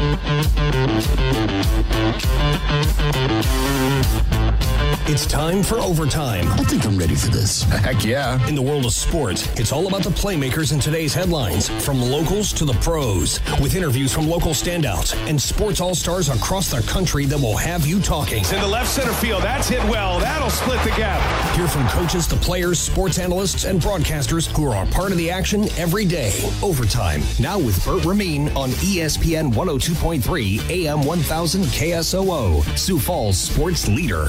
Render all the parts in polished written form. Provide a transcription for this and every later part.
It's time for Overtime. I think I'm ready for this. Heck yeah. In the world of sports, it's all about the playmakers in today's headlines, from locals to the pros, with interviews from local standouts and sports all-stars across the country that will have you talking. It's in the left center field. That's hit well. That'll split the gap. Hear from coaches to players, sports analysts, and broadcasters who are a part of the action every day. Overtime, now with Bert Ramin on ESPN 102.3 AM 1000 KSOO, Sioux Falls sports leader.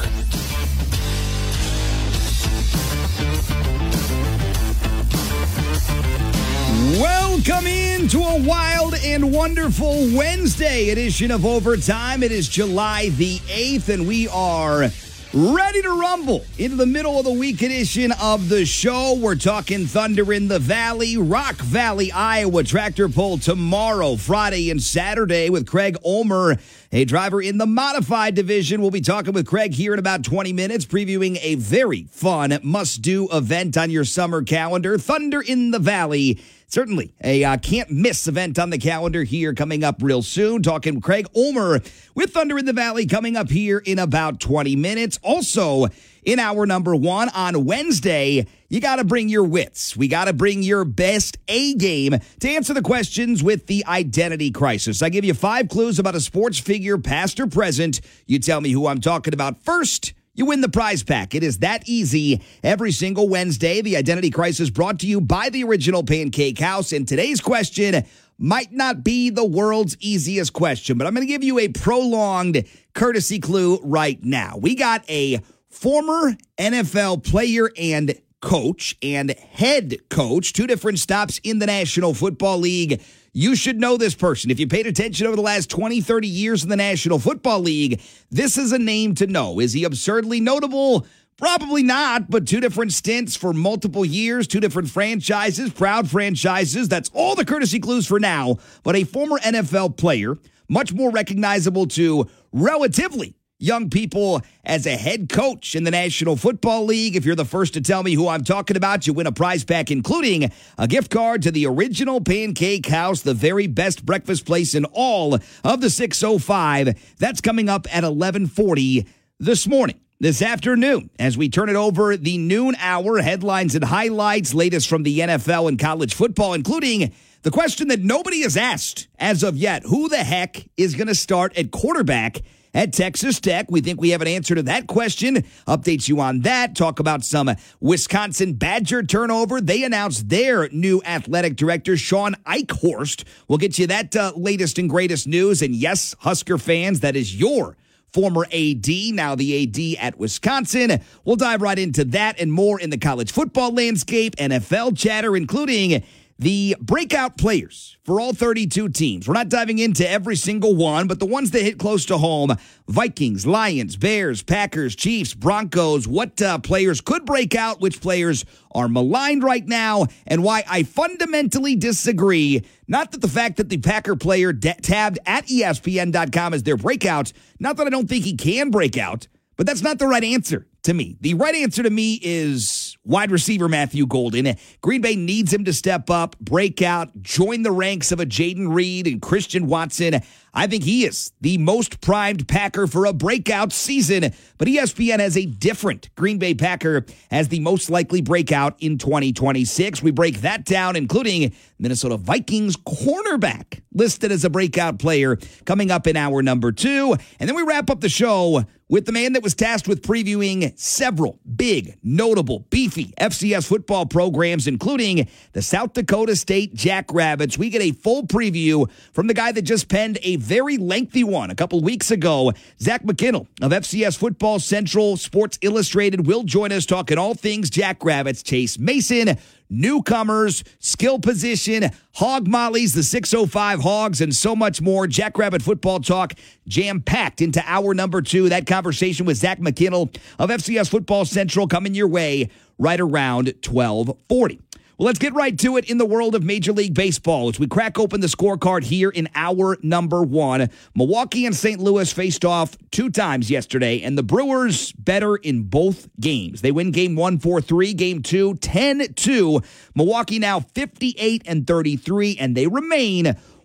Welcome into a wild and wonderful Wednesday edition of Overtime. It is July the 8th, and we are ready to rumble into the middle of the week edition of the show. We're talking Thunder in the Valley, Rock Valley, Iowa tractor pull tomorrow, Friday and Saturday with Craig Ulmer, a driver in the modified division. We'll be talking with Craig here in about 20 minutes, previewing a very fun must-do event on your summer calendar, Thunder in the Valley. Certainly a can't-miss event on the calendar here coming up real soon. Talking Craig Ulmer with Thunder in the Valley coming up here in about 20 minutes. Also, in hour number one on Wednesday, you got to bring your wits. We got to bring your best A game to answer the questions with the identity crisis. I give you 5 clues about a sports figure, past or present. You tell me who I'm talking about first. You win the prize pack. It is that easy. Every single Wednesday, the Identity Crisis brought to you by the Original Pancake House. And today's question might not be the world's easiest question, but I'm going to give you a prolonged courtesy clue right now. We got a former NFL player and coach and head coach, 2 different stops in the National Football League. You should know this person. If you paid attention over the last 20, 30 years in the National Football League, this is a name to know. Is he absurdly notable? Probably not, but 2 different stints for multiple years, 2 different franchises, proud franchises. That's all the courtesy clues for now. But a former NFL player, much more recognizable to relatively young people as a head coach in the National Football League. If you're the first to tell me who I'm talking about, you win a prize pack, including a gift card to the Original Pancake House, the very best breakfast place in all of the 605. That's coming up at 11:40 this morning. This afternoon, as we turn it over the noon hour, headlines and highlights, latest from the NFL and college football, including the question that nobody has asked as of yet. Who the heck is going to start at quarterback at Texas Tech? We think we have an answer to that question. Updates you on that. Talk about some Wisconsin Badger turnover. They announced their new athletic director, Sean Eichhorst. We'll get you that latest and greatest news. And yes, Husker fans, that is your former AD, now the AD at Wisconsin. We'll dive right into that and more in the college football landscape, NFL chatter, including the breakout players for all 32 teams. We're not diving into every single one, but the ones that hit close to home: Vikings, Lions, Bears, Packers, Chiefs, Broncos. What players could break out, which players are maligned right now, and why I fundamentally disagree. Not that the fact that the Packer player tabbed at ESPN.com as their breakout, not that I don't think he can break out, but that's not the right answer to me. The right answer to me is wide receiver Matthew Golden. Green Bay needs him to step up, break out, join the ranks of a Jaden Reed and Christian Watson. I think he is the most primed Packer for a breakout season, but ESPN has a different Green Bay Packer as the most likely breakout in 2026. We break that down, including Minnesota Vikings cornerback listed as a breakout player coming up in hour number 2. And then we wrap up the show with the man that was tasked with previewing several big, notable, beefy FCS football programs, including the South Dakota State Jackrabbits. We get a full preview from the guy that just penned a very lengthy one a couple weeks ago. Zach McKinnell of FCS Football Central Sports Illustrated will join us talking all things Jackrabbits. Chase Mason, newcomers, skill position, hog mollies, the 605 hogs, and so much more. Jackrabbit football talk jam-packed into hour number 2. That conversation with Zach McKinnell of FCS Football Central coming your way right around 12:40. Well, let's get right to it in the world of Major League Baseball as we crack open the scorecard here in hour number 1. Milwaukee and St. Louis faced off 2 times yesterday, and the Brewers better in both games. They win game 1 4-3, game 2 10-2. Milwaukee now 58-33, and they remain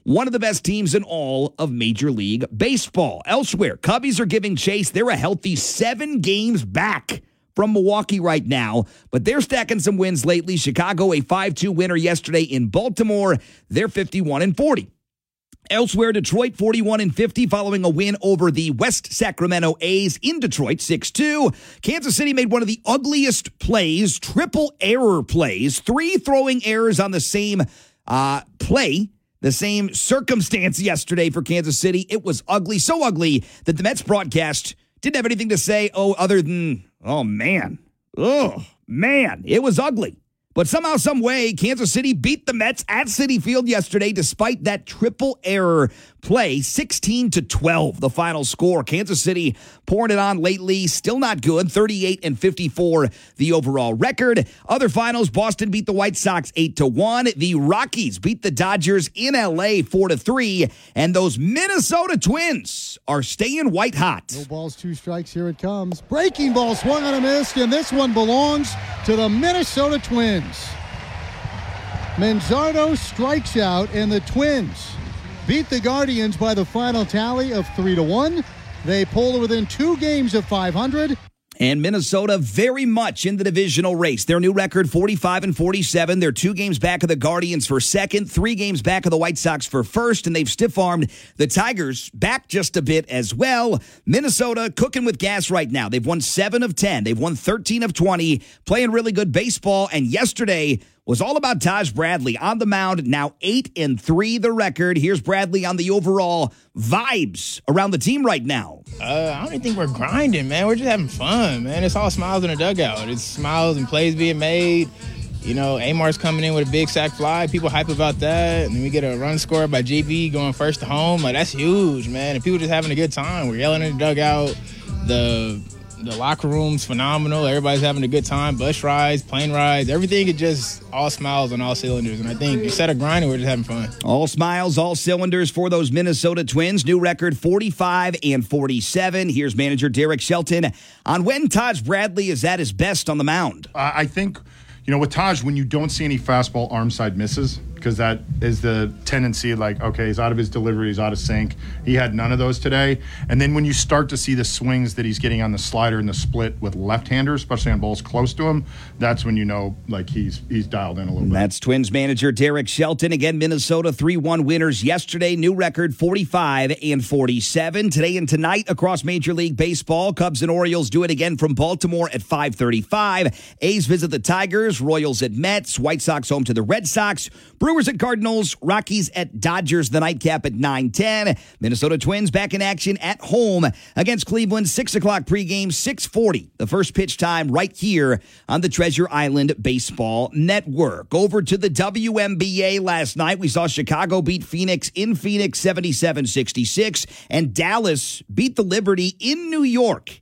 one of the best teams in all of Major League Baseball. Elsewhere, Cubbies are giving chase. They're a healthy 7 games back from Milwaukee right now, but they're stacking some wins lately. Chicago, a 5-2 winner yesterday in Baltimore. They're 51-40. Elsewhere, Detroit 41-50 following a win over the West Sacramento A's in Detroit 6-2. Kansas City made one of the ugliest plays, triple error plays, 3 throwing errors on the same play, the same circumstance yesterday for Kansas City. It was ugly, so ugly that the Mets broadcast didn't have anything to say other than, oh man, it was ugly. But somehow, some way, Kansas City beat the Mets at Citi Field yesterday despite that triple error play, 16-12, the final score. Kansas City pouring it on lately, still not good, 38-54, the overall record. Other finals, Boston beat the White Sox 8-1. The Rockies beat the Dodgers in L.A. 4-3. And those Minnesota Twins are staying white hot. No balls, 2 strikes, here it comes. Breaking ball, swung on a miss, and this one belongs to the Minnesota Twins. Manzardo strikes out, and the Twins beat the Guardians by the final tally of 3-1. They pull within 2 games of 500. And Minnesota very much in the divisional race. Their new record, 45-47. They're 2 games back of the Guardians for second, 3 games back of the White Sox for first, and they've stiff-armed the Tigers back just a bit as well. Minnesota cooking with gas right now. They've won 7 of 10. They've won 13 of 20, playing really good baseball, and yesterday was all about Taj Bradley on the mound, now 8-3 the record. Here's Bradley on the overall vibes around the team right now. I don't even think we're grinding, man. We're just having fun, man. It's all smiles in the dugout. It's smiles and plays being made. You know, Amar's coming in with a big sac fly. People hype about that. And then we get a run scored by JB going first to home. Like, that's huge, man. And people just having a good time. We're yelling in the dugout. The locker room's phenomenal. Everybody's having a good time. Bus rides, plane rides, everything is just all smiles on all cylinders. And I think instead of grinding, we're just having fun. All smiles, all cylinders for those Minnesota Twins. New record 45-47. Here's manager Derek Shelton on when Taj Bradley is at his best on the mound. I think, with Taj, when you don't see any fastball arm side misses, because that is the tendency, like, okay, he's out of his delivery, he's out of sync. He had none of those today. And then when you start to see the swings that he's getting on the slider and the split with left-handers, especially on balls close to him, that's when you know, like, he's dialed in a little bit. That's Twins manager Derek Shelton. Again, Minnesota 3-1 winners yesterday. New record 45-47. Today and tonight across Major League Baseball, Cubs and Orioles do it again from Baltimore at 5:35. A's visit the Tigers, Royals at Mets, White Sox home to the Red Sox, Brewers at Cardinals, Rockies at Dodgers, the nightcap at 9:10. Minnesota Twins back in action at home against Cleveland, 6 o'clock pregame, 6:40. The first pitch time right here on the Treasure Island Baseball Network. Over to the WNBA last night. We saw Chicago beat Phoenix in Phoenix 77-66, and Dallas beat the Liberty in New York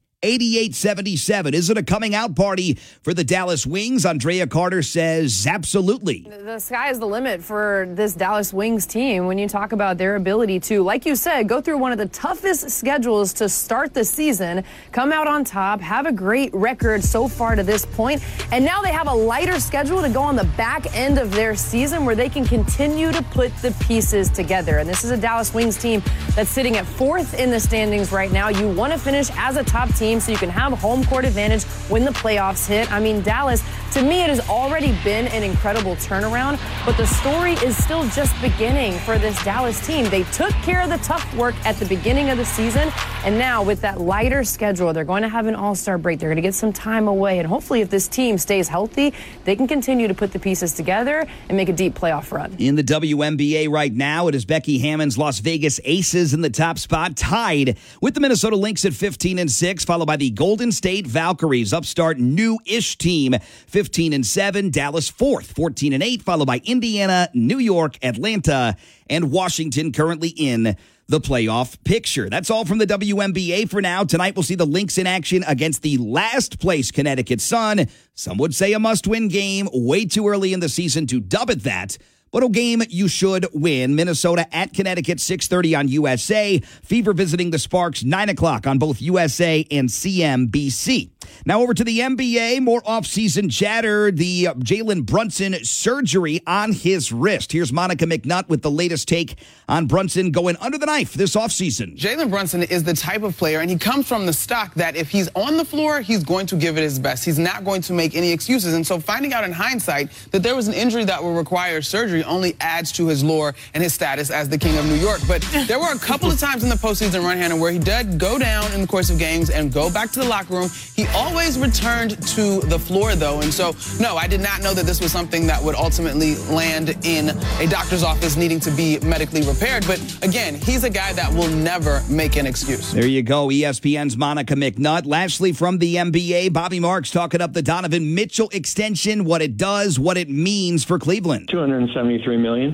88-77. Is it a coming out party for the Dallas Wings? Andrea Carter says absolutely. The sky is the limit for this Dallas Wings team when you talk about their ability to, like you said, go through one of the toughest schedules to start the season, come out on top, have a great record so far to this point, and now they have a lighter schedule to go on the back end of their season where they can continue to put the pieces together. And this is a Dallas Wings team that's sitting at 4th in the standings right now. You want to finish as a top team so you can have home court advantage when the playoffs hit. I mean, Dallas, to me, it has already been an incredible turnaround, but the story is still just beginning for this Dallas team. They took care of the tough work at the beginning of the season, and now with that lighter schedule, they're going to have an all-star break. They're going to get some time away, and hopefully if this team stays healthy, they can continue to put the pieces together and make a deep playoff run. In the WNBA right now, it is Becky Hammond's Las Vegas Aces in the top spot, tied with the Minnesota Lynx at 15-6, followed by the Golden State Valkyries, upstart new-ish team, 15-7. Dallas 4th, 14-8, followed by Indiana, New York, Atlanta, and Washington currently in the playoff picture. That's all from the WNBA for now. Tonight we'll see the Lynx in action against the last place Connecticut Sun. Some would say a must-win game, way too early in the season to dub it that, but a game you should win. Minnesota at Connecticut, 6:30 on USA. Fever visiting the Sparks, 9 o'clock on both USA and CNBC. Now over to the NBA, more offseason chatter, the Jalen Brunson surgery on his wrist. Here's Monica McNutt with the latest take on Brunson going under the knife this offseason. Jalen Brunson is the type of player, and he comes from the stock that if he's on the floor, he's going to give it his best. He's not going to make any excuses. And so finding out in hindsight that there was an injury that will require surgery only adds to his lore and his status as the king of New York. But there were a couple of times in the postseason run, Hannah, where he did go down in the course of games and go back to the locker room. He always returned to the floor, though. And so, no, I did not know that this was something that would ultimately land in a doctor's office needing to be medically repaired. But again, he's a guy that will never make an excuse. There you go. ESPN's Monica McNutt. Lastly, from the NBA, Bobby Marks talking up the Donovan Mitchell extension, what it does, what it means for Cleveland. $273 million.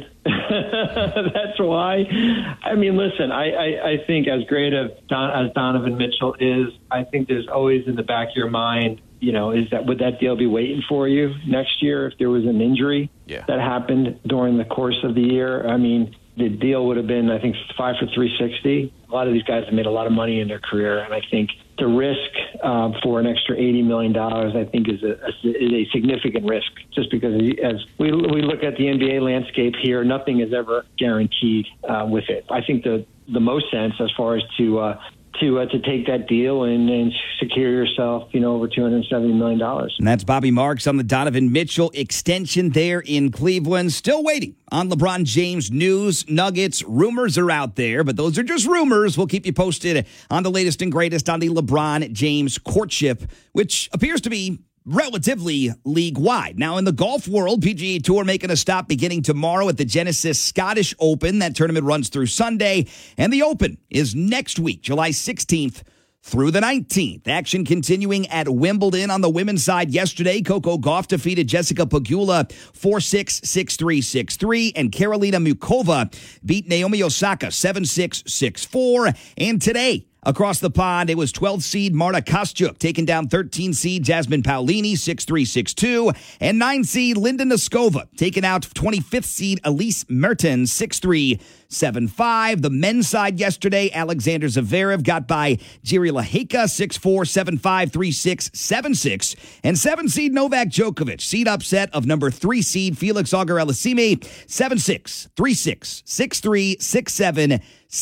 That's why. I mean, listen, I think as great as Donovan Mitchell is, I think there's always in the back of your mind, would that deal be waiting for you next year if there was an injury that happened during the course of the year? I mean, the deal would have been, I think, 5 for $360. A lot of these guys have made a lot of money in their career, and I think the risk for an extra $80 million, I think, is a significant risk. Just because as we look at the NBA landscape here, nothing is ever guaranteed with it. I think the most sense as far as to take that deal and secure yourself, over $270 million. And that's Bobby Marks on the Donovan Mitchell extension there in Cleveland. Still waiting on LeBron James news. Nuggets rumors are out there, but those are just rumors. We'll keep you posted on the latest and greatest on the LeBron James courtship, which appears to be relatively league-wide. Now, in the golf world, PGA Tour making a stop beginning tomorrow at the Genesis Scottish Open. That tournament runs through Sunday, and the Open is next week, July 16th through the 19th. Action continuing at Wimbledon on the women's side yesterday. Coco Gauff defeated Jessica Pegula 4-6, 6-3, 6-3, and Karolina Mukova beat Naomi Osaka 7-6, 6-4. And today, across the pond, it was 12th seed Marta Kostyuk taking down 13th seed Jasmine Paolini 6-3, 6-2, and 9th seed Linda Noskova taking out 25th seed Elise Mertens 6-3, 7-5. The men's side yesterday, Alexander Zverev got by Jiri Lehecka 6-4, 7-5, 3-6, 7-6, and 7th seed Novak Djokovic seed upset of number 3 seed Felix Auger-Aliassime 7-6, 3-6, 6-3, 6-7,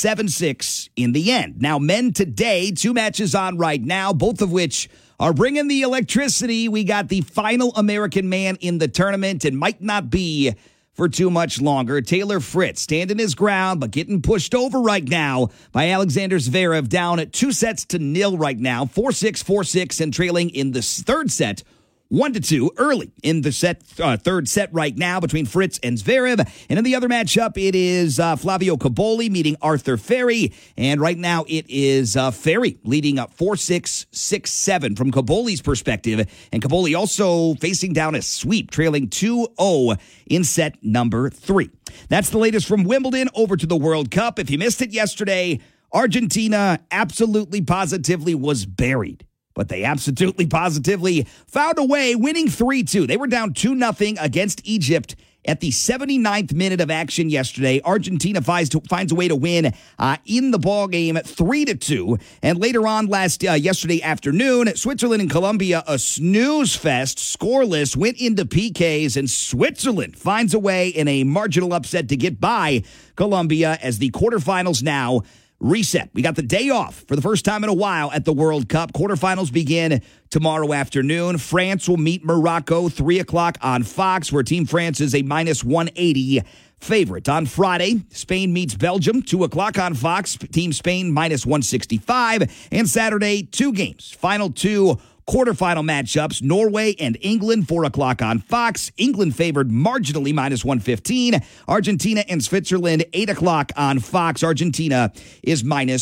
7-6 in the end. Now, men today, 2 matches on right now, both of which are bringing the electricity. We got the final American man in the tournament and might not be for too much longer. Taylor Fritz standing his ground, but getting pushed over right now by Alexander Zverev, down at 2-0 right now, 4-6, 4-6, and trailing in the third set 1-2 early in the third set right now between Fritz and Zverev. And in the other matchup, it is Flavio Cobolli meeting Arthur Ferry. And right now it is Ferry leading up 4-6, 6-7 from Cobolli's perspective. And Cobolli also facing down a sweep, trailing 2-0 in set number 3. That's the latest from Wimbledon. Over to the World Cup. If you missed it yesterday, Argentina absolutely positively was buried. But they absolutely positively found a way, winning 3-2. They were down 2-0 against Egypt at the 79th minute of action yesterday. Argentina finds a way to win in the ballgame 3-2. And later on yesterday afternoon, Switzerland and Colombia, a snooze fest, scoreless, went into PKs, and Switzerland finds a way in a marginal upset to get by Colombia as the quarterfinals now reset. We got the day off for the first time in a while at the World Cup. Quarterfinals begin tomorrow afternoon. France will meet Morocco 3 o'clock on Fox, where Team France is a -180 favorite. On Friday, Spain meets Belgium 2 o'clock on Fox. Team Spain -165. And Saturday, 2 games. Final 2 quarterfinal matchups, Norway and England, 4 o'clock on Fox. England favored marginally, -115. Argentina and Switzerland, 8 o'clock on Fox. Argentina is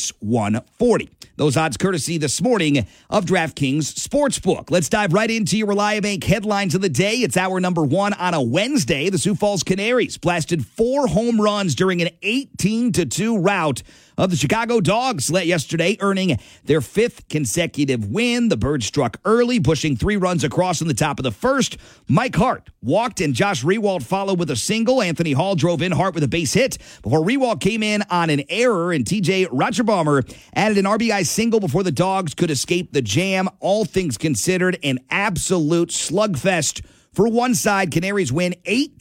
-140. Those odds courtesy this morning of DraftKings Sportsbook. Let's dive right into your Reliabank headlines of the day. It's hour number 1 on a Wednesday. The Sioux Falls Canaries blasted 4 home runs during an 18-2 rout of the Chicago Dogs yesterday, earning their 5th consecutive win. The Birds struck struck early, pushing 3 runs across in the top of the first. Mike Hart walked, and Josh Rewald followed with a single. Anthony Hall drove in Hart with a base hit before Rewald came in on an error, and TJ Rajabomber added an RBI single before the Dogs could escape the jam. All things considered, an absolute slugfest. For one side, Canaries win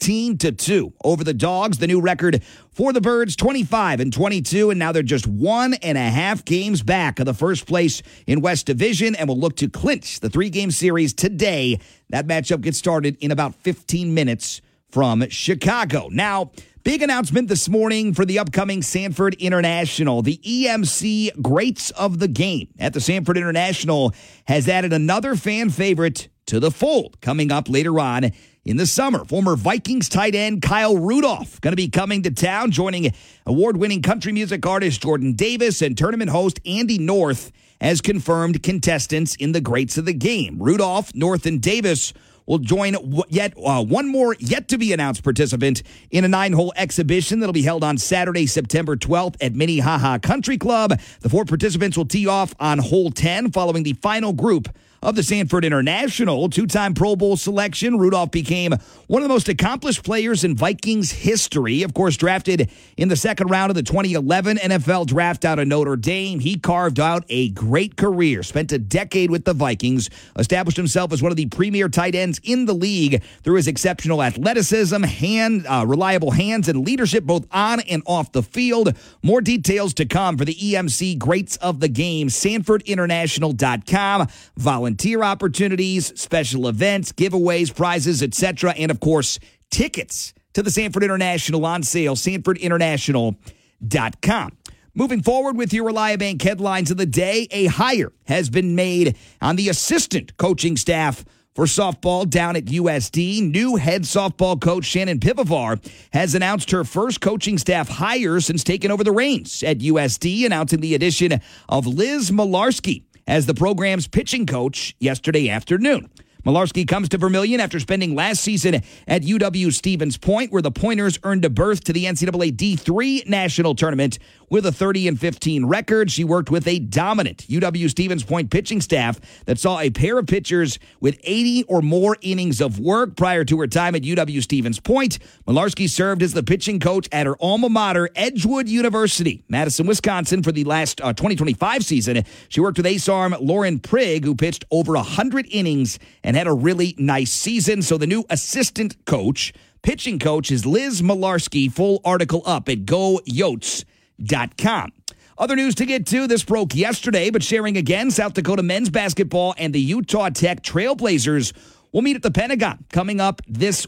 18-2 over the Dogs. The new record for the Birds, 25-22, and now they're just 1.5 games back of the first place in West Division and will look to clinch the 3-game series today. That matchup gets started in about 15 minutes from Chicago. Now, big announcement this morning for the upcoming Sanford International. The EMC Greats of the Game at the Sanford International has added another fan favorite to the fold coming up later on in the summer. Former Vikings tight end Kyle Rudolph going to be coming to town, joining award-winning country music artist Jordan Davis and tournament host Andy North as confirmed contestants in the Greats of the Game. Rudolph, North, and Davis will join one more yet-to-be-announced participant in a 9-hole exhibition that'll be held on Saturday, September 12th at Minnehaha Country Club. The 4 participants will tee off on hole 10 following the final group of the Sanford International. 2-time Pro Bowl selection, Rudolph became one of the most accomplished players in Vikings history. Of course, drafted in the second round of the 2011 NFL Draft out of Notre Dame. He carved out a great career, spent a decade with the Vikings, established himself as one of the premier tight ends in the league through his exceptional athleticism, reliable hands, and leadership both on and off the field. More details to come for the EMC Greats of the Game, SanfordInternational.com. Volunteer opportunities, special events, giveaways, prizes, etc., and of course, tickets to the Sanford International on sale, SanfordInternational.com. Moving forward with your Reliabank headlines of the day, a hire has been made on the assistant coaching staff for softball down at USD. New head softball coach Shannon Pivovar has announced her first coaching staff hire since taking over the reins at USD, announcing the addition of Liz Malarski as the program's pitching coach yesterday afternoon. Malarski comes to Vermilion after spending last season at UW Stevens Point, where the Pointers earned a berth to the NCAA D3 National Tournament with a 30-15 record. She worked with a dominant UW Stevens Point pitching staff that saw a pair of pitchers with 80 or more innings of work prior to her time at UW Stevens Point. Malarski served as the pitching coach at her alma mater, Edgewood University, Madison, Wisconsin, for the last 2025 season. She worked with ace arm Lauren Prigg, who pitched over 100 innings and had a really nice season. So the new assistant coach, pitching coach, is Liz Malarski. Full article up at GoYotes.com. Other news to get to. This broke yesterday, but sharing again, South Dakota men's basketball and the Utah Tech Trailblazers will meet at the Pentagon coming up this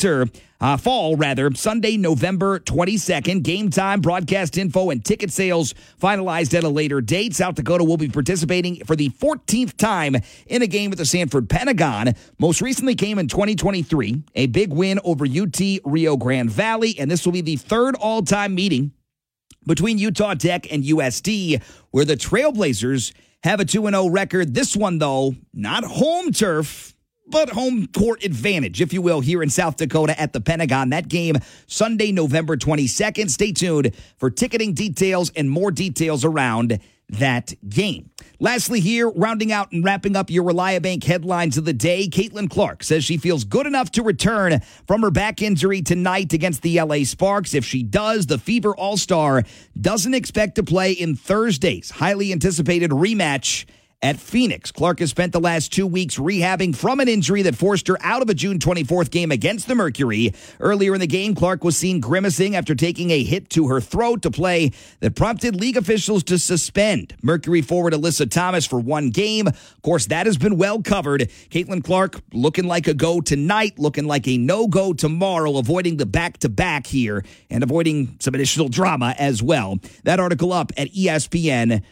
fall, Sunday, November 22nd. Game time, broadcast info, and ticket sales finalized at a later date. South Dakota will be participating for the 14th time in a game at the Sanford Pentagon. Most recently came in 2023, a big win over UT Rio Grande Valley, and this will be the third all-time meeting between Utah Tech and USD, where the Trailblazers have a 2-0 record. This one, though, not home turf, but home court advantage, if you will, here in South Dakota at the Pentagon. That game, Sunday, November 22nd. Stay tuned for ticketing details and more details around that game. Lastly here, rounding out and wrapping up your Reliabank headlines of the day, Caitlin Clark says she feels good enough to return from her back injury tonight against the LA Sparks. If she does, the Fever All-Star doesn't expect to play in Thursday's highly anticipated rematch at Phoenix. Clark has spent the last 2 weeks rehabbing from an injury that forced her out of a June 24th game against the Mercury. Earlier in the game, Clark was seen grimacing after taking a hit to her throat, a play that prompted league officials to suspend Mercury forward Alyssa Thomas for 1 game. Of course, that has been well covered. Caitlin Clark looking like a go tonight, looking like a no-go tomorrow, avoiding the back-to-back here and avoiding some additional drama as well. That article up at ESPN.com.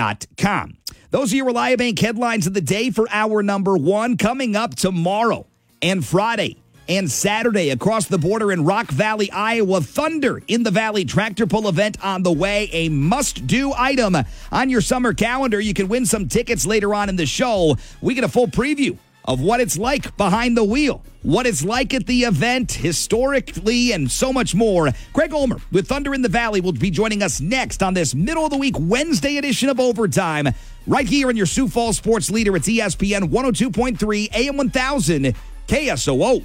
Those are your Reliabank headlines of the day for hour number 1. Coming up tomorrow and Friday and Saturday across the border in Rock Valley, Iowa, Thunder in the Valley tractor pull event on the way. A must-do item on your summer calendar. You can win some tickets later on in the show. We get a full preview of what it's like behind the wheel, what it's like at the event historically, and so much more. Craig Ulmer with Thunder in the Valley will be joining us next on this middle of the week Wednesday edition of Overtime, right here in your Sioux Falls sports leader. It's ESPN 102.3 AM 1000 KSOO.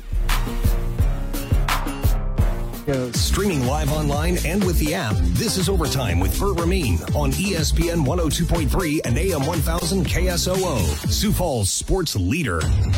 Streaming live online and with the app, this is Overtime with Burt Ramin on ESPN 102.3 and AM 1000 KSOO, Sioux Falls sports leader.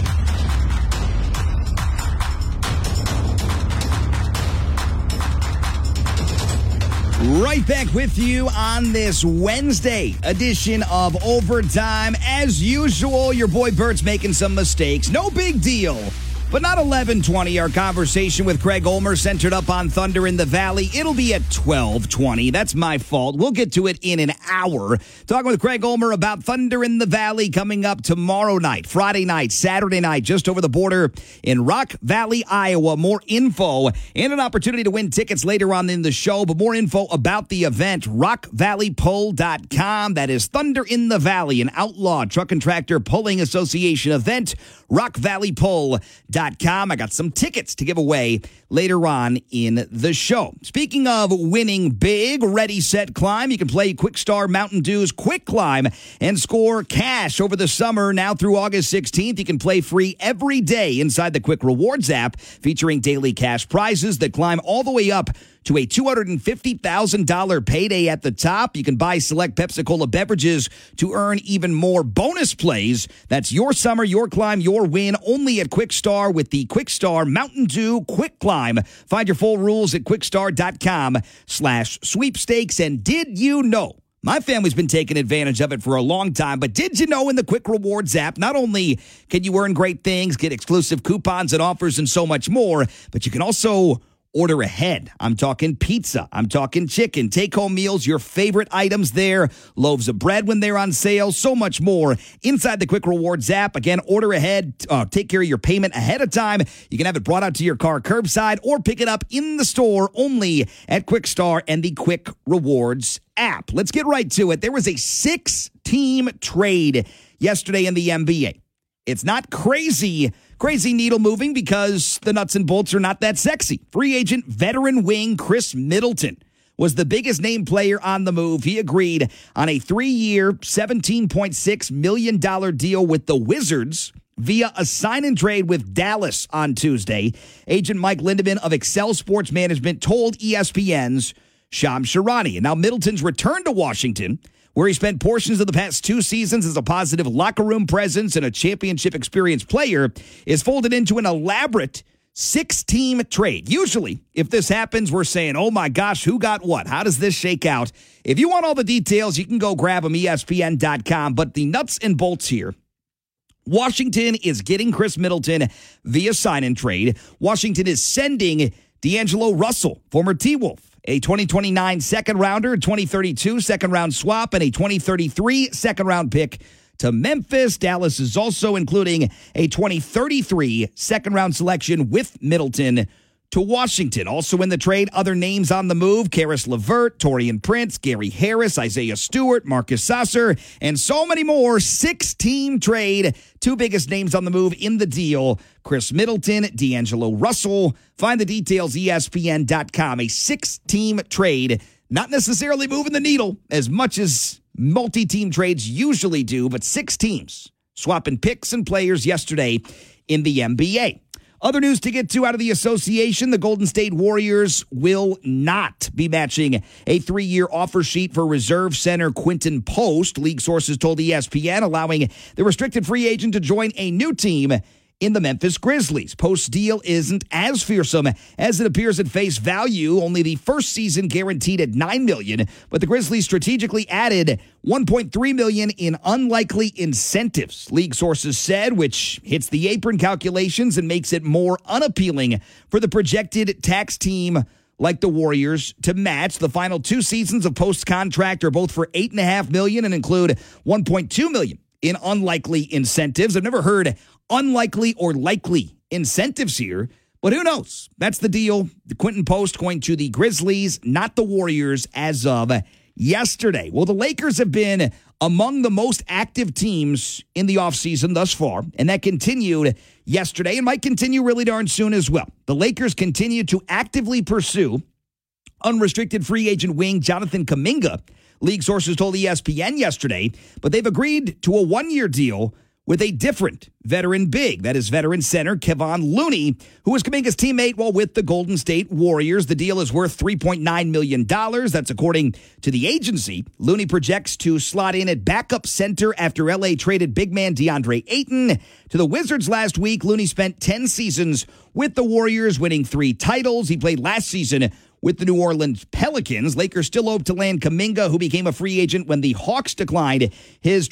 Right back with you on this Wednesday edition of Overtime. As usual, your boy Bert's making some mistakes. No big deal. But not 11:20. Our conversation with Craig Ulmer centered up on Thunder in the Valley. It'll be at 12:20. That's my fault. We'll get to it in an hour. Talking with Craig Ulmer about Thunder in the Valley coming up tomorrow night, Friday night, Saturday night, just over the border in Rock Valley, Iowa. More info and an opportunity to win tickets later on in the show. But more info about the event, rockvalleypull.com. That is Thunder in the Valley, an outlaw truck and tractor pulling association event. rockvalleypull.com. I got some tickets to give away later on in the show. Speaking of winning big, Ready, Set, Climb, you can play Quickstar Mountain Dew's Quick Climb and score cash over the summer. Now through August 16th, you can play free every day inside the Quick Rewards app, featuring daily cash prizes that climb all the way up to a $250,000 payday at the top. You can buy select Pepsi-Cola beverages to earn even more bonus plays. That's your summer, your climb, your win, only at Quickstar with the Quickstar Mountain Dew Quick Climb. Find your full rules at quickstar.com/sweepstakes. And did you know? My family's been taking advantage of it for a long time, but did you know in the Quick Rewards app, not only can you earn great things, get exclusive coupons and offers and so much more, but you can also order ahead. I'm talking pizza. I'm talking chicken, take-home meals, your favorite items there, loaves of bread when they're on sale, so much more inside the Quick Rewards app. Again, order ahead. Take care of your payment ahead of time. You can have it brought out to your car curbside or pick it up in the store only at Quickstar and the Quick Rewards app. Let's get right to it. There was a 6-team trade yesterday in the NBA. It's not crazy needle moving because the nuts and bolts are not that sexy. Free agent veteran wing Chris Middleton was the biggest name player on the move. He agreed on a 3-year, $17.6 million deal with the Wizards via a sign and trade with Dallas on Tuesday. Agent Mike Lindemann of Excel Sports Management told ESPN's Shams Charania. And now Middleton's return to Washington, where he spent portions of the past 2 seasons as a positive locker room presence and a championship experienced player, is folded into an elaborate 6-team trade. Usually, if this happens, we're saying, oh my gosh, who got what? How does this shake out? If you want all the details, you can go grab them, ESPN.com. But the nuts and bolts here, Washington is getting Chris Middleton via sign and trade. Washington is sending D'Angelo Russell, former T-Wolf, a 2029 second-rounder, 2032 second-round swap, and a 2033 second-round pick to Memphis. Dallas is also including a 2033 second-round selection with Middleton to Washington. Also in the trade, other names on the move: Karis LeVert, Taurean Prince, Gary Harris, Isaiah Stewart, Marcus Sasser, and so many more. 6-team trade. 2 biggest names on the move in the deal: Chris Middleton, D'Angelo Russell. Find the details, ESPN.com. A 6-team trade. Not necessarily moving the needle as much as multi-team trades usually do, but 6 teams swapping picks and players yesterday in the NBA. Other news to get to out of the association: the Golden State Warriors will not be matching a 3-year offer sheet for reserve center Quinton Post, league sources told ESPN, allowing the restricted free agent to join a new team in the Memphis Grizzlies. Post's deal isn't as fearsome as it appears at face value. Only the first season guaranteed at $9 million, but the Grizzlies strategically added $1.3 million in unlikely incentives, league sources said, which hits the apron calculations and makes it more unappealing for the projected tax team like the Warriors to match. The final 2 seasons of Post's contract are both for $8.5 million and include $1.2 million in unlikely incentives. I've never heard unlikely or likely incentives here, but who knows? That's the deal. The Quinton Post going to the Grizzlies, not the Warriors, as of yesterday. Well, the Lakers have been among the most active teams in the offseason thus far, and that continued yesterday and might continue really darn soon as well. The Lakers continue to actively pursue unrestricted free agent wing Jonathan Kuminga, league sources told ESPN yesterday, but they've agreed to a one-year deal with a different veteran big. That is veteran center Kevon Looney, who was Kuminga's teammate while with the Golden State Warriors. The deal is worth $3.9 million. That's according to the agency. Looney projects to slot in at backup center after L.A. traded big man DeAndre Ayton to the Wizards last week. Looney spent 10 seasons with the Warriors, winning 3 titles. He played last season with the New Orleans Pelicans. Lakers still hope to land Kuminga, who became a free agent when the Hawks declined his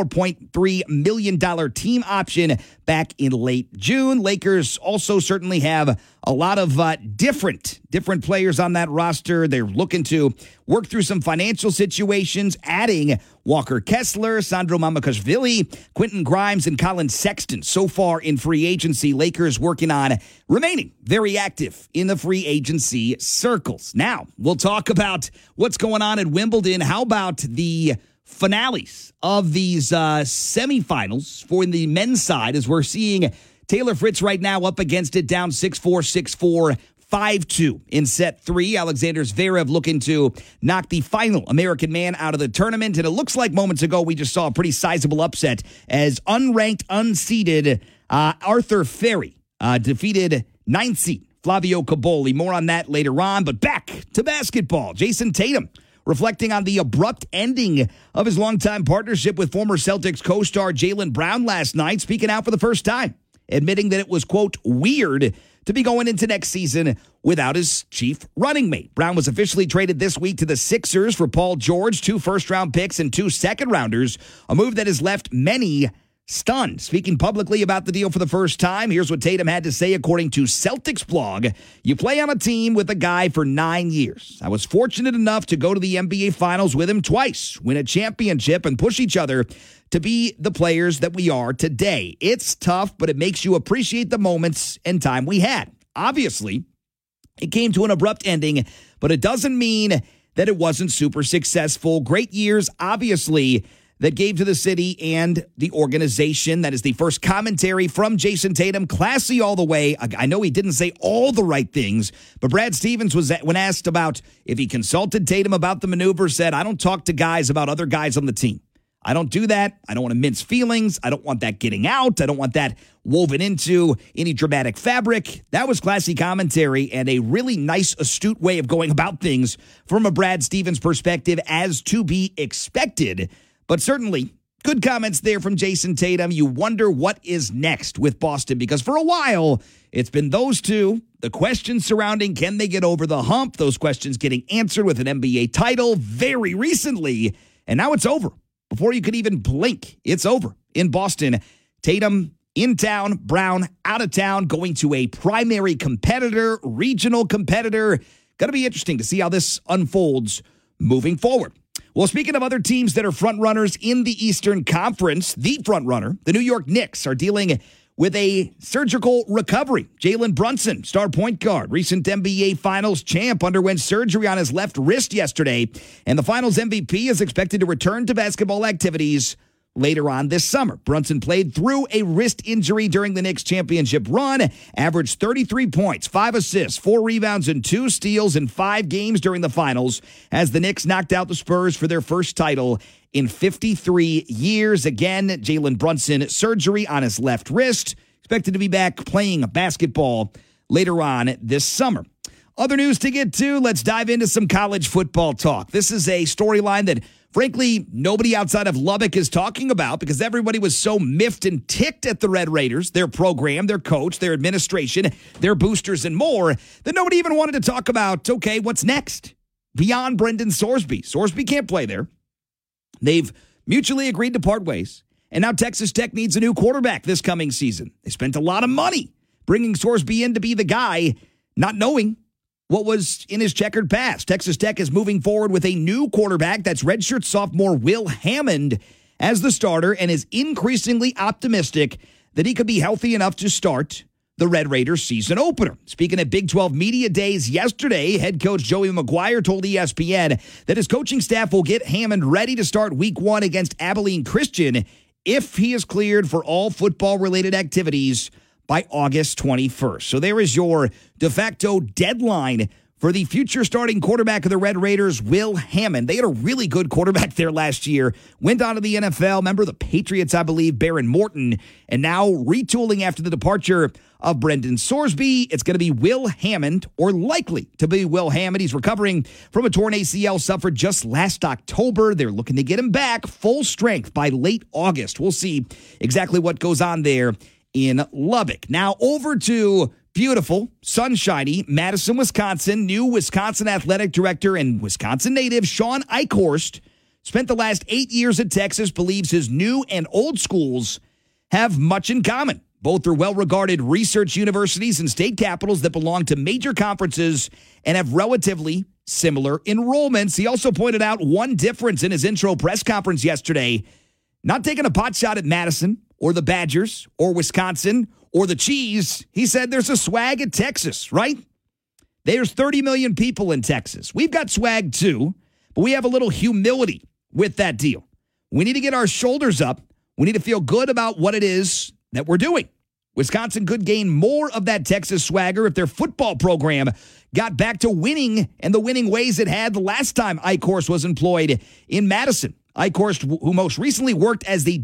$24.3 million team option back in late June. Lakers also certainly have a lot of different players on that roster. They're looking to work through some financial situations, adding Walker Kessler, Sandro Mamakashvili, Quentin Grimes, and Colin Sexton so far in free agency. Lakers working on remaining very active in the free agency circles. Now, we'll talk about what's going on at Wimbledon. How about the finales of these semifinals for the men's side, as we're seeing Taylor Fritz right now up against it, down 6-4, 6-4, 5-2 in set 3. Alexander Zverev looking to knock the final American man out of the tournament. And it looks like moments ago we just saw a pretty sizable upset as unranked, unseeded Arthur Ferry defeated 9th seed Flavio Caboli. More on that later on. But back to basketball. Jason Tatum reflecting on the abrupt ending of his longtime partnership with former Celtics co-star Jaylen Brown last night, speaking out for the first time, admitting that it was, quote, weird to be going into next season without his chief running mate. Brown was officially traded this week to the Sixers for Paul George, 2 first-round picks and 2 second-rounders, a move that has left many stunned. Speaking publicly about the deal for the first time, here's what Tatum had to say according to Celtics blog. You play on a team with a guy for 9 years. I was fortunate enough to go to the NBA Finals with him twice, win a championship, and push each other to be the players that we are today. It's tough, but it makes you appreciate the moments and time we had. Obviously, it came to an abrupt ending, but it doesn't mean that it wasn't super successful. Great years, obviously, that gave to the city and the organization. That is the first commentary from Jason Tatum. Classy all the way. I know he didn't say all the right things, but Brad Stevens was, when asked about if he consulted Tatum about the maneuver, said, I don't talk to guys about other guys on the team. I don't do that. I don't want to mince feelings. I don't want that getting out. I don't want that woven into any dramatic fabric. That was classy commentary and a really nice, astute way of going about things from a Brad Stevens perspective, as to be expected. But certainly, good comments there from Jason Tatum. You wonder what is next with Boston, because for a while, it's been those two. The questions surrounding can they get over the hump, those questions getting answered with an NBA title very recently, and now it's over. Before you could even blink, it's over in Boston. Tatum in town, Brown out of town, going to a primary competitor, regional competitor. Going to be interesting to see how this unfolds moving forward. Well, speaking of other teams that are front runners in the Eastern Conference, the front runner, the New York Knicks, are dealing with a surgical recovery. Jalen Brunson, star point guard, recent NBA Finals champ, underwent surgery on his left wrist yesterday, and the Finals MVP is expected to return to basketball activities later on this summer. Brunson played through a wrist injury during the Knicks championship run, averaged 33 points, 5 assists, 4 rebounds, and 2 steals in 5 games during the Finals as the Knicks knocked out the Spurs for their first title in 53 years. Again, Jalen Brunson, surgery on his left wrist, expected to be back playing basketball later on this summer. Other news to get to, let's dive into some college football talk. This is a storyline that, frankly, nobody outside of Lubbock is talking about because everybody was so miffed and ticked at the Red Raiders, their program, their coach, their administration, their boosters, and more, that nobody even wanted to talk about, okay, what's next? Beyond Brendan Sorsby. Sorsby can't play there. They've mutually agreed to part ways, and now Texas Tech needs a new quarterback this coming season. They spent a lot of money bringing Sorsby in to be the guy, not knowing what was in his checkered past. Texas Tech is moving forward with a new quarterback. That's redshirt sophomore Will Hammond as the starter, and is increasingly optimistic that he could be healthy enough to start the Red Raiders season opener. Speaking at Big 12 Media Days yesterday, head coach Joey McGuire told ESPN that his coaching staff will get Hammond ready to start week 1 against Abilene Christian if he is cleared for all football-related activities by August 21st. So there is your de facto deadline for the future starting quarterback of the Red Raiders, Will Hammond. They had a really good quarterback there last year. Went on to the NFL. Remember the Patriots, I believe, Baron Morton. And now retooling after the departure of Brendan Sorsby. It's going to be Will Hammond, or likely to be Will Hammond. He's recovering from a torn ACL suffered just last October. They're looking to get him back full strength by late August. We'll see exactly what goes on there in Lubbock. Now over to beautiful, sunshiny Madison, Wisconsin. New Wisconsin athletic director and Wisconsin native Sean Eichhorst spent the last 8 years at Texas, believes his new and old schools have much in common. Both are well-regarded research universities and state capitals that belong to major conferences and have relatively similar enrollments. He also pointed out one difference in his intro press conference yesterday, not taking a pot shot at Madison or the Badgers or Wisconsin or the Cheese. He said there's a swag at Texas, right? There's 30 million people in Texas. We've got swag too, but we have a little humility with that deal. We need to get our shoulders up. We need to feel good about what it is that we're doing. Wisconsin could gain more of that Texas swagger if their football program got back to winning and the winning ways it had the last time Eichhorst was employed in Madison. Eichhorst, who most recently worked as the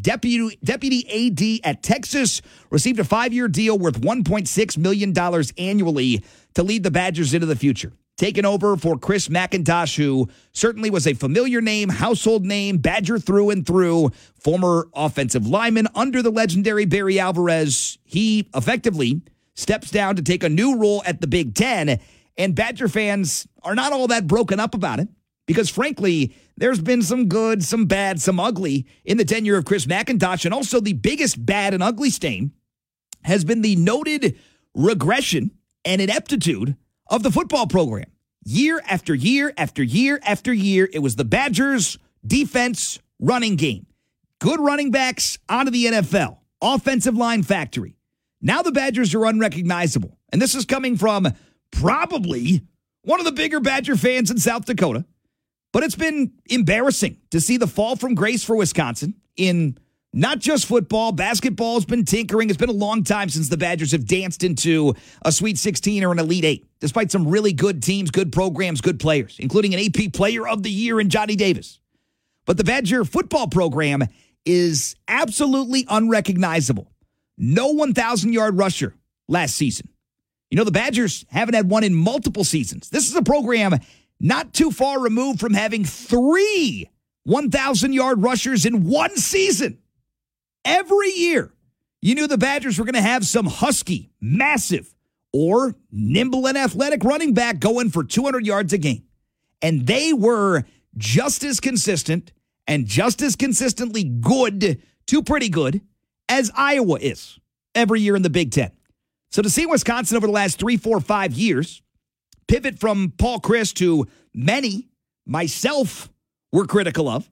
deputy AD at Texas, received a 5-year deal worth $1.6 million annually to lead the Badgers into the future. Taking over for Chris McIntosh, who certainly was a familiar name, household name, Badger through and through, former offensive lineman under the legendary Barry Alvarez. He effectively steps down to take a new role at the Big Ten, and Badger fans are not all that broken up about it because, frankly, there's been some good, some bad, some ugly in the tenure of Chris McIntosh, and also the biggest bad and ugly stain has been the noted regression and ineptitude of the football program. Year after year after year after year, it was the Badgers' defense running game. Good running backs onto the NFL. Offensive line factory. Now the Badgers are unrecognizable. And this is coming from probably one of the bigger Badger fans in South Dakota. But it's been embarrassing to see the fall from grace for Wisconsin in not just football. Basketball has been tinkering. It's been a long time since the Badgers have danced into a Sweet 16 or an Elite 8, despite some really good teams, good programs, good players, including an AP Player of the Year in Johnny Davis. But the Badger football program is absolutely unrecognizable. No 1,000-yard rusher last season. You know, the Badgers haven't had one in multiple seasons. This is a program not too far removed from having 3 1,000-yard rushers in one season. Every year, you knew the Badgers were going to have some husky, massive, or nimble and athletic running back going for 200 yards a game. And they were just as consistent and just as consistently good to pretty good as Iowa is every year in the Big Ten. So to see Wisconsin over the last 3, 4, 5 years pivot from Paul Chryst, who many, myself, were critical of,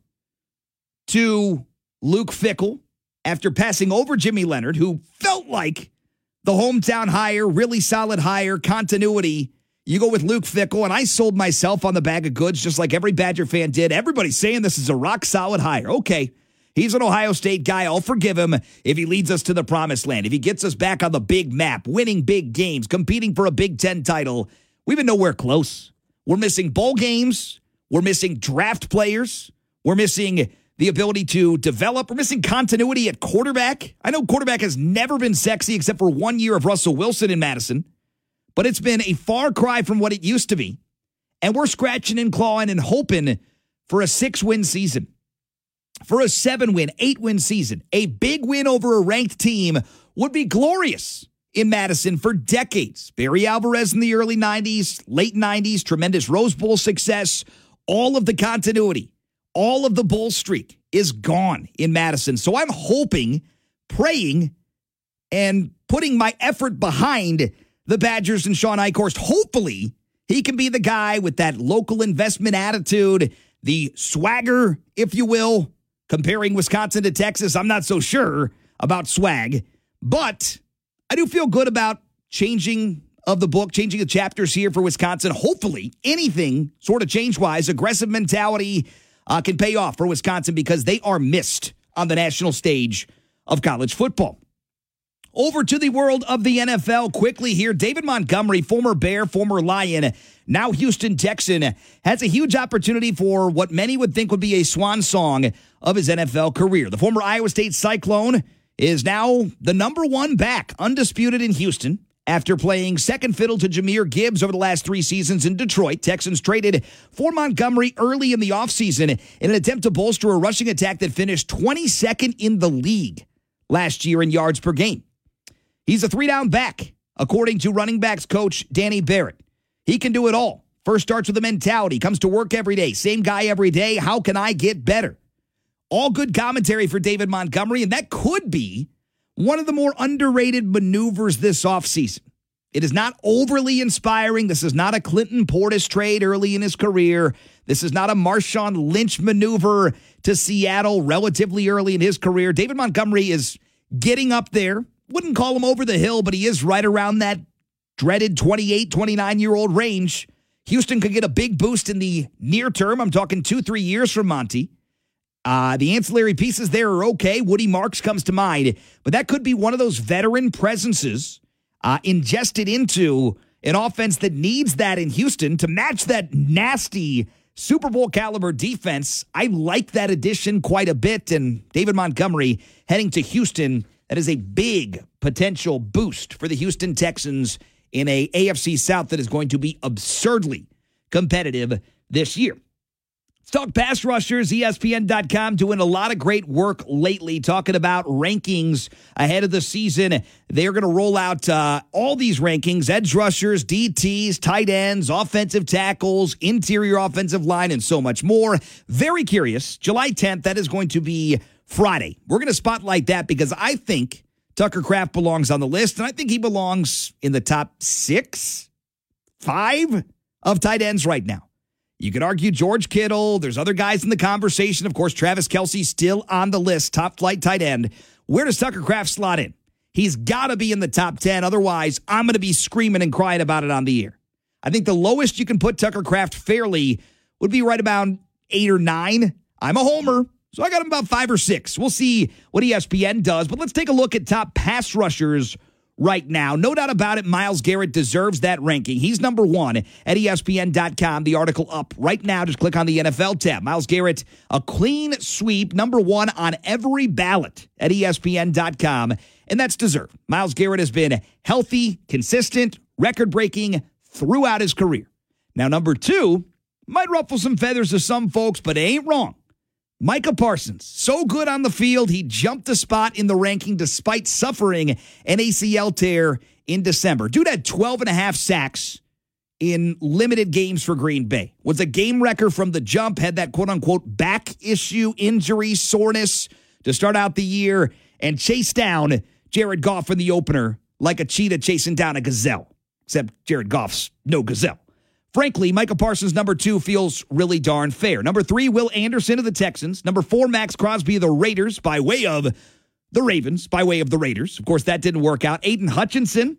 to Luke Fickell, after passing over Jimmy Leonard, who felt like the hometown hire, really solid hire, continuity. You go with Luke Fickell, and I sold myself on the bag of goods just like every Badger fan did. Everybody's saying this is a rock-solid hire. Okay, he's an Ohio State guy. I'll forgive him if he leads us to the promised land, if he gets us back on the big map, winning big games, competing for a Big Ten title. We've been nowhere close. We're missing bowl games. We're missing draft players. We're missing the ability to develop. We're missing continuity at quarterback. I know quarterback has never been sexy except for 1 year of Russell Wilson in Madison, but it's been a far cry from what it used to be. And we're scratching and clawing and hoping for a 6-win season, for a 7-win, 8-win season. A big win over a ranked team would be glorious in Madison for decades. Barry Alvarez in the early 90s, late 90s, tremendous Rose Bowl success, all of the continuity. All of the bowl streak is gone in Madison. So I'm hoping, praying, and putting my effort behind the Badgers and Sean Eichhorst. Hopefully, he can be the guy with that local investment attitude, the swagger, if you will. Comparing Wisconsin to Texas, I'm not so sure about swag. But I do feel good about changing of the book, changing the chapters here for Wisconsin. Hopefully, anything sort of change-wise, aggressive mentality can pay off for Wisconsin because they are missed on the national stage of college football. Over to the world of the NFL quickly here. David Montgomery, former Bear, former Lion, now Houston Texan, has a huge opportunity for what many would think would be a swan song of his NFL career. The former Iowa State Cyclone is now the number one back, undisputed in Houston. After playing second fiddle to Jahmyr Gibbs over the last 3 seasons in Detroit, Texans traded for Montgomery early in the offseason in an attempt to bolster a rushing attack that finished 22nd in the league last year in yards per game. He's a 3-down back, according to running backs coach Danny Barrett. He can do it all. First starts with a mentality, comes to work every day. Same guy every day. How can I get better? All good commentary for David Montgomery, and that could be one of the more underrated maneuvers this offseason. It is not overly inspiring. This is not a Clinton Portis trade early in his career. This is not a Marshawn Lynch maneuver to Seattle relatively early in his career. David Montgomery is getting up there. Wouldn't call him over the hill, but he is right around that dreaded 28, 29-year-old range. Houston could get a big boost in the near term. I'm talking 2-3 years from Monty. The ancillary pieces there are okay. Woody Marks comes to mind, but that could be one of those veteran presences ingested into an offense that needs that in Houston to match that nasty Super Bowl caliber defense. I like that addition quite a bit, and David Montgomery heading to Houston, that is a big potential boost for the Houston Texans in a AFC South that is going to be absurdly competitive this year. Let's talk pass rushers. ESPN.com doing a lot of great work lately talking about rankings ahead of the season. They're going to roll out all these rankings, edge rushers, DTs, tight ends, offensive tackles, interior offensive line, and so much more. Very curious. July 10th, that is going to be Friday. We're going to spotlight that because I think Tucker Kraft belongs on the list, and I think he belongs in the top 6, 5 of tight ends right now. You could argue George Kittle. There's other guys in the conversation. Of course, Travis Kelce still on the list, top flight tight end. Where does Tucker Kraft slot in? He's got to be in the top 10. Otherwise, I'm going to be screaming and crying about it on the air. I think the lowest you can put Tucker Kraft fairly would be right about 8 or 9. I'm a homer, so I got him about 5 or 6. We'll see what ESPN does, but let's take a look at top pass rushers right now. No doubt about it, Myles Garrett deserves that ranking. He's number 1 at ESPN.com. The article up right now. Just click on the NFL tab. Myles Garrett, a clean sweep, number 1 on every ballot at ESPN.com, and that's deserved. Myles Garrett has been healthy, consistent, record-breaking throughout his career. Now, number 2 might ruffle some feathers to some folks, but it ain't wrong. Micah Parsons, so good on the field, he jumped a spot in the ranking despite suffering an ACL tear in December. Dude had 12.5 sacks in limited games for Green Bay. Was a game wrecker from the jump, had that quote-unquote back issue, injury, soreness to start out the year, and chased down Jared Goff in the opener like a cheetah chasing down a gazelle, except Jared Goff's no gazelle. Frankly, Micah Parsons, number 2, feels really darn fair. Number 3, Will Anderson of the Texans. Number 4, Max Crosby of the Raiders by way of the Ravens, by way of the Raiders. Of course, that didn't work out. Aiden Hutchinson,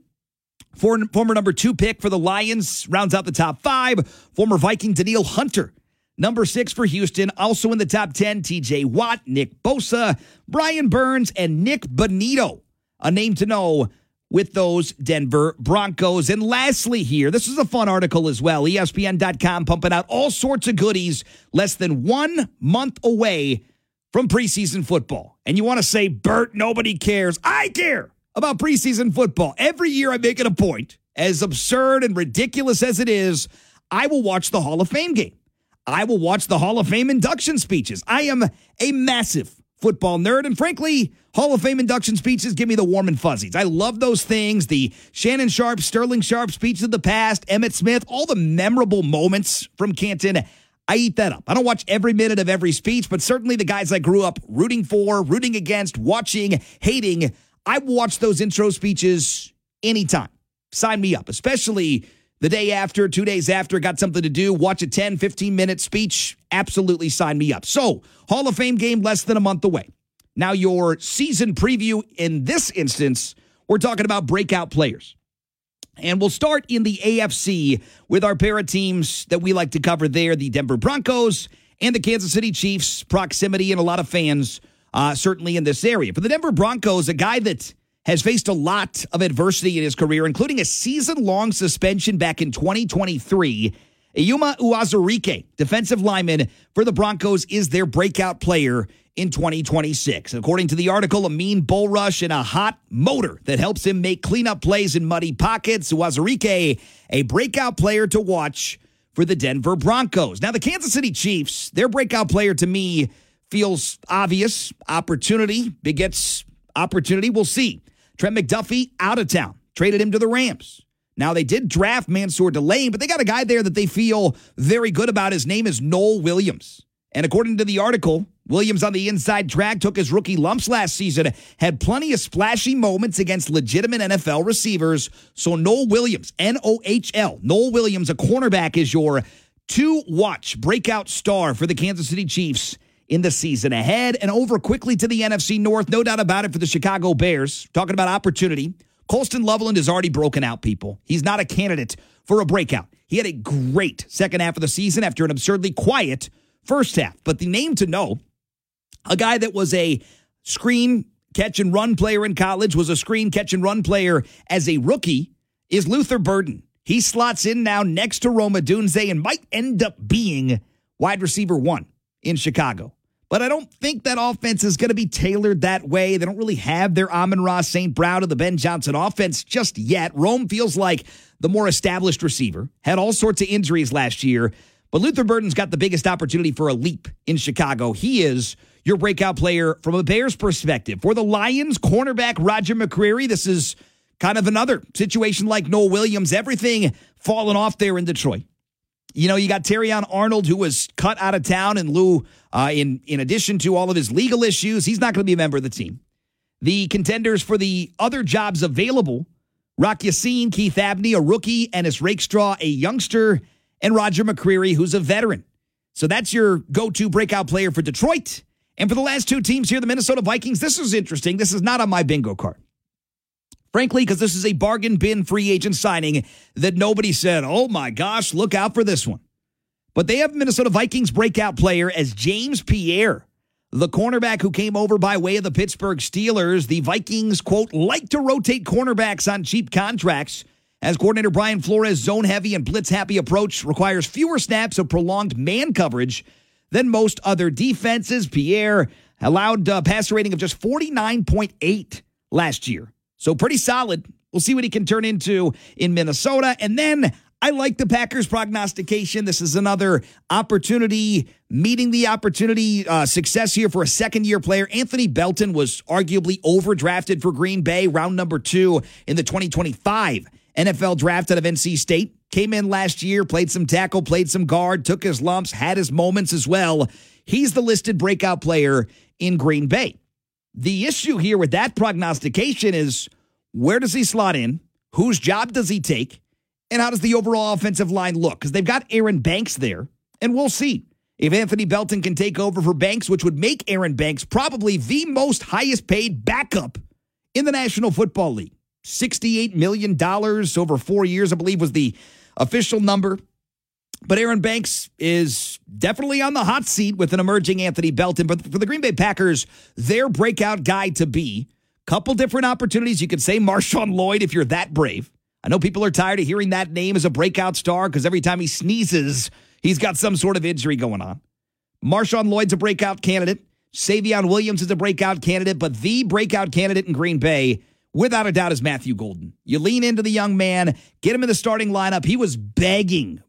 former number 2 pick for the Lions, rounds out the top 5. Former Viking Danielle Hunter, number 6 for Houston. Also in the top 10, TJ Watt, Nick Bosa, Brian Burns, and Nick Bonito. A name to know with those Denver Broncos. And lastly here, this is a fun article as well. ESPN.com pumping out all sorts of goodies less than 1 month away from preseason football. And you want to say, Bert, nobody cares. I care about preseason football. Every year I make it a point, as absurd and ridiculous as it is, I will watch the Hall of Fame game. I will watch the Hall of Fame induction speeches. I am a massive football nerd, and frankly, Hall of Fame induction speeches give me the warm and fuzzies. I love those things. The Shannon Sharp, Sterling Sharp speeches of the past, Emmitt Smith, all the memorable moments from Canton. I eat that up. I don't watch every minute of every speech, but certainly the guys I grew up rooting for, rooting against, watching, hating, I watch those intro speeches anytime. Sign me up, especially the day after, 2 days after, got something to do, watch a 10, 15-minute speech, absolutely sign me up. So, Hall of Fame game less than a month away. Now, your season preview in this instance, we're talking about breakout players. And we'll start in the AFC with our pair of teams that we like to cover there, the Denver Broncos and the Kansas City Chiefs. Proximity and a lot of fans certainly in this area. For the Denver Broncos, a guy that has faced a lot of adversity in his career, including a season-long suspension back in 2023. Eyuma Uwazurike, defensive lineman for the Broncos, is their breakout player in 2026. According to the article, a mean bull rush and a hot motor that helps him make cleanup plays in muddy pockets. Uwazurike, a breakout player to watch for the Denver Broncos. Now, the Kansas City Chiefs, their breakout player to me feels obvious. Opportunity begets opportunity. We'll see. Trent McDuffie out of town. Traded him to the Rams. Now, they did draft Mansour Delane, but they got a guy there that they feel very good about. His name is Noel Williams. And according to the article, Williams on the inside track took his rookie lumps last season, had plenty of splashy moments against legitimate NFL receivers. So Noel Williams, N-O-H-L, Noel Williams, a cornerback, is your to-watch breakout star for the Kansas City Chiefs in the season ahead. And over quickly to the NFC North, no doubt about it, for the Chicago Bears. Talking about opportunity, Colston Loveland has already broken out, people. He's not a candidate for a breakout. He had a great second half of the season after an absurdly quiet first half. But the name to know, a guy that was a screen catch and run player in college, was a screen catch and run player as a rookie, is Luther Burden. He slots in now next to Rome Odunze and might end up being wide receiver 1 in Chicago. But I don't think that offense is going to be tailored that way. They don't really have their Amon-Ra St. Brown or the Ben Johnson offense just yet. Rome feels like the more established receiver. Had all sorts of injuries last year. But Luther Burden's got the biggest opportunity for a leap in Chicago. He is your breakout player from a Bears perspective. For the Lions, cornerback Roger McCreary, this is kind of another situation like Noel Williams. Everything falling off there in Detroit. You know, you got Terrion Arnold, who was cut out of town in lieu, in addition to all of his legal issues. He's not going to be a member of the team. The contenders for the other jobs available, Rock Yassin, Keith Abney, a rookie, Ennis Rakestraw, a youngster, and Roger McCreary, who's a veteran. So that's your go-to breakout player for Detroit. And for the last two teams here, the Minnesota Vikings, this is interesting. This is not on my bingo card. Frankly, because this is a bargain bin free agent signing that nobody said, oh my gosh, look out for this one. But they have Minnesota Vikings breakout player as James Pierre, the cornerback who came over by way of the Pittsburgh Steelers. The Vikings, quote, like to rotate cornerbacks on cheap contracts, as coordinator Brian Flores' zone-heavy and blitz-happy approach requires fewer snaps of prolonged man coverage than most other defenses. Pierre allowed a passer rating of just 49.8 last year. So pretty solid. We'll see what he can turn into in Minnesota. And then I like the Packers prognostication. This is another opportunity, meeting the opportunity success here for a second-year player. Anthony Belton was arguably overdrafted for Green Bay, round number 2 in the 2025 NFL draft out of NC State. Came in last year, played some tackle, played some guard, took his lumps, had his moments as well. He's the listed breakout player in Green Bay. The issue here with that prognostication is, where does he slot in? Whose job does he take? And how does the overall offensive line look? Because they've got Aaron Banks there, and we'll see if Anthony Belton can take over for Banks, which would make Aaron Banks probably the most highest paid backup in the National Football League. $68 million over 4 years, I believe, was the official number. But Aaron Banks is definitely on the hot seat with an emerging Anthony Belton. But for the Green Bay Packers, their breakout guy to be, couple different opportunities. You could say Marshawn Lloyd if you're that brave. I know people are tired of hearing that name as a breakout star because every time he sneezes, he's got some sort of injury going on. Marshawn Lloyd's a breakout candidate. Savion Williams is a breakout candidate. But the breakout candidate in Green Bay, without a doubt, is Matthew Golden. You lean into the young man, get him in the starting lineup. He was begging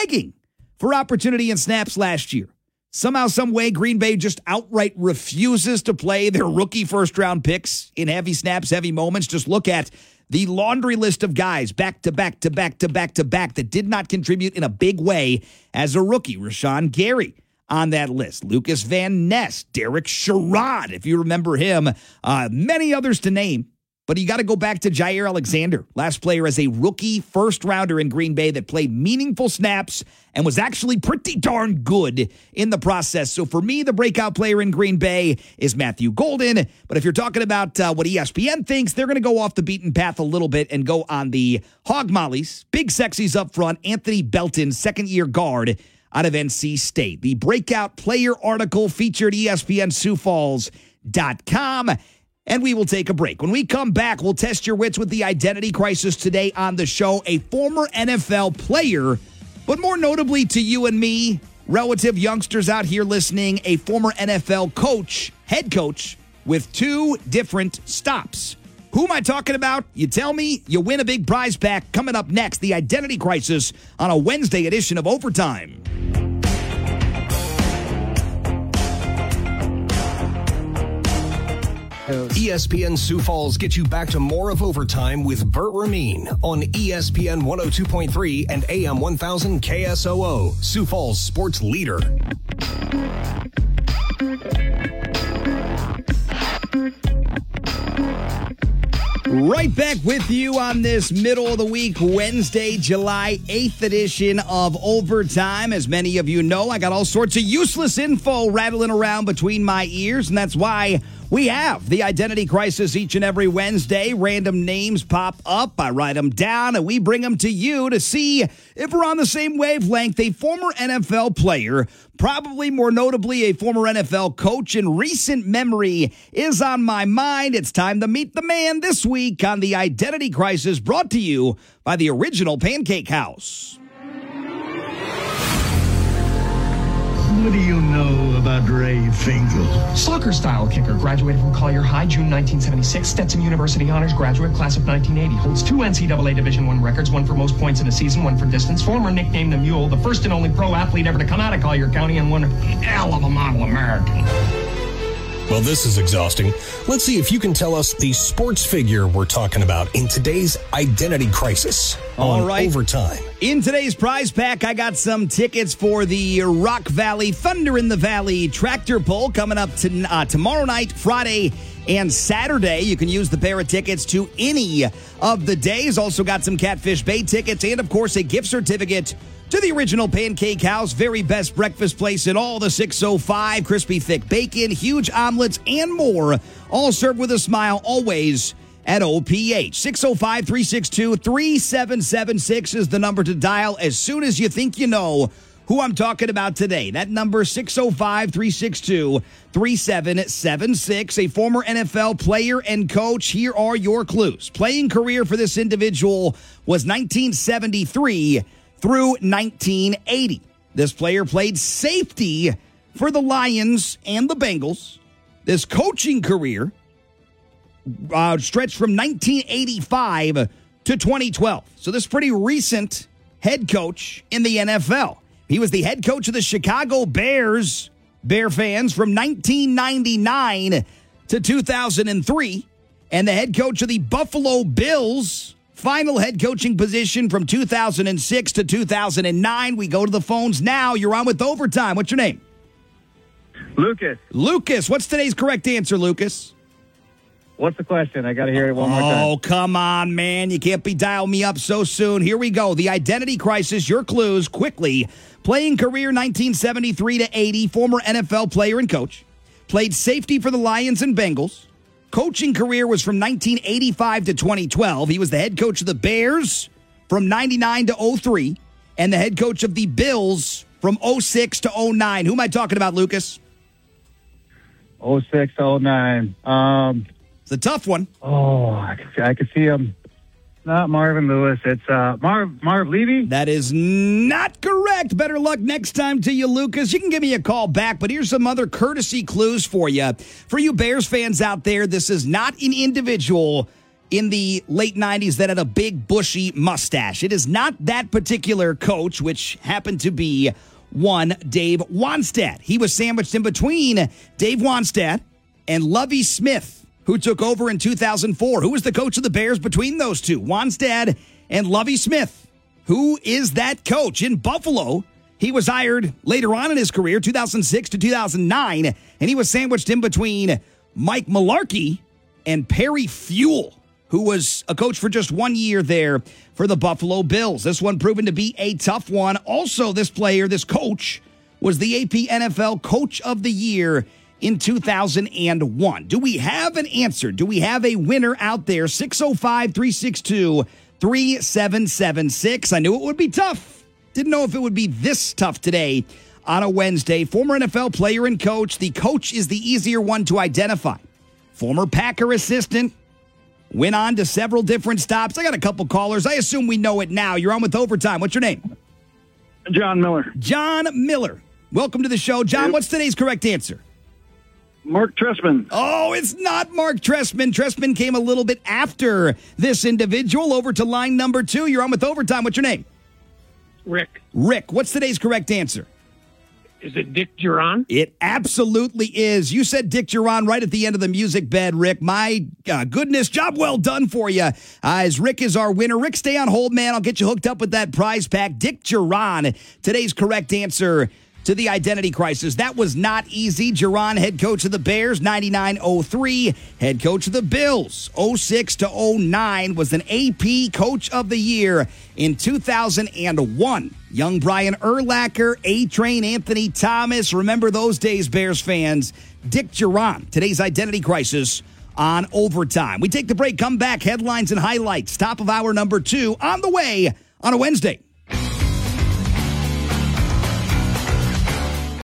for opportunity and snaps last year. Somehow, some way, Green Bay just outright refuses to play their rookie first-round picks in heavy snaps, heavy moments. Just look at the laundry list of guys back-to-back that did not contribute in a big way as a rookie. Rashawn Gary on that list. Lucas Van Ness, Derek Sherrod, if you remember him. Many others to name. But you got to go back to Jair Alexander, last player as a rookie first-rounder in Green Bay that played meaningful snaps and was actually pretty darn good in the process. So for me, the breakout player in Green Bay is Matthew Golden. But if you're talking about what ESPN thinks, they're going to go off the beaten path a little bit and go on the hog mollies. Big sexies up front. Anthony Belton, second-year guard out of NC State. The breakout player article featured ESPNSiouxFalls.com. And we will take a break. When we come back, we'll test your wits with the identity crisis today on the show. A former NFL player, but more notably to you and me, relative youngsters out here listening, a former NFL coach, head coach, with 2 different stops. Who am I talking about? You tell me, you win a big prize pack. Coming up next, the identity crisis on a Wednesday edition of Overtime. ESPN Sioux Falls gets you back to more of Overtime with Burt Ramin on ESPN 102.3 and AM 1000 KSOO, Sioux Falls sports leader. Right back with you on this middle of the week, Wednesday, July 8th edition of Overtime. As many of you know, I got all sorts of useless info rattling around between my ears, and that's why we have the identity crisis each and every Wednesday. Random names pop up, I write them down, and we bring them to you to see if we're on the same wavelength. A former NFL player, probably more notably a former NFL coach in recent memory, is on my mind. It's time to meet the man this week on the identity crisis, brought to you by the Original Pancake House. What do you know about Ray Finkel? Soccer-style kicker, graduated from Collier High, June 1976. Stetson University honors graduate, class of 1980. Holds 2 NCAA Division I records, one for most points in a season, one for distance. Former nicknamed the Mule, the first and only pro athlete ever to come out of Collier County, and one hell of a model American. Well, this is exhausting. Let's see if you can tell us the sports figure we're talking about in today's identity crisis on Overtime. In today's prize pack, I got some tickets for the Rock Valley Thunder in the Valley tractor pull coming up tomorrow night, Friday, and Saturday. You can use the pair of tickets to any of the days. Also got some Catfish Bay tickets and, of course, a gift certificate to the Original Pancake House, very best breakfast place in all the 605, crispy thick bacon, huge omelets, and more, all served with a smile, always at OPH. 605-362-3776 is the number to dial as soon as you think you know who I'm talking about today. That number, 605-362-3776, a former NFL player and coach. Here are your clues. Playing career for this individual was 1973 through 1980. This player played safety for the Lions and the Bengals. This coaching career stretched from 1985 to 2012. So this is pretty recent head coach in the NFL. He was the head coach of the Chicago Bears, Bear fans, from 1999 to 2003, and the head coach of the Buffalo Bills, final head coaching position from 2006 to 2009. We go to the phones now. You're on with Overtime. What's your name? Lucas. Lucas. What's today's correct answer, Lucas? What's the question? I got to hear it one more time. Oh, come on, man. You can't be dialing me up so soon. Here we go. The identity crisis, your clues, quickly. Playing career 1973 to 80, former NFL player and coach. Played safety for the Lions and Bengals. Coaching career was from 1985 to 2012. He was the head coach of the Bears from 99 to 03, and the head coach of the Bills from 06 to 09. Who am I talking about, Lucas? 06 to 09. It's a tough one. Oh, I can see him. Not Marvin Lewis. It's Marv Levy. That is not correct. Better luck next time to you, Lucas. You can give me a call back, but here's some other courtesy clues for you. For you Bears fans out there, this is not an individual in the late 90s that had a big, bushy mustache. It is not that particular coach, which happened to be one Dave Wannstedt. He was sandwiched in between Dave Wannstedt and Lovie Smith, who took over in 2004. Who was the coach of the Bears between those two? Wannstedt and Lovie Smith. Who is that coach? In Buffalo, he was hired later on in his career, 2006 to 2009, and he was sandwiched in between Mike Mularkey and Perry Fuel. who was a coach for just 1 year there for the Buffalo Bills. This one proven to be a tough one. Also, this coach, was the AP NFL Coach of the Year in 2001. Do we have an answer? Do we have a winner out there? 605-362-3776. I knew it would be tough. Didn't know if it would be this tough today on a Wednesday. Former NFL player and coach. The coach is the easier one to identify. Former Packer assistant. Went on to several different stops. I got a couple callers. I assume we know it now. You're on with Overtime. What's your name? John Miller. John Miller. Welcome to the show. John, what's today's correct answer? Mark Trestman. Oh, it's not Mark Trestman. Trestman came a little bit after this individual. Over to line number 2. You're on with Overtime. What's your name? Rick. Rick. What's today's correct answer? Is it Dick Duran? It absolutely is. You said Dick Duran right at the end of the music bed, Rick. My goodness, job well done for you. As Rick is our winner. Rick, stay on hold, man. I'll get you hooked up with that prize pack. Dick Duran, today's correct answer to the identity crisis. That was not easy. Duran, head coach of the Bears, 99-03. Head coach of the Bills, 06-09. Was an AP Coach of the Year in 2001. Young Brian Urlacher, A-Train, Anthony Thomas. Remember those days, Bears fans. Dick Duran, today's identity crisis on Overtime. We take the break, come back, headlines and highlights. Top of hour number 2 on the way on a Wednesday.